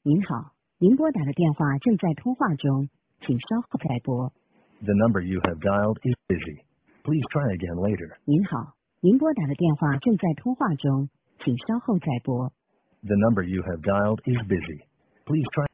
您好，您拨打的电话正在通话中，请稍后再拨。 The number you have dialed is busy. Please try again later. 您好，您拨打的电话正在通话中，请稍后再拨。 The number you have dialed is busy. Please try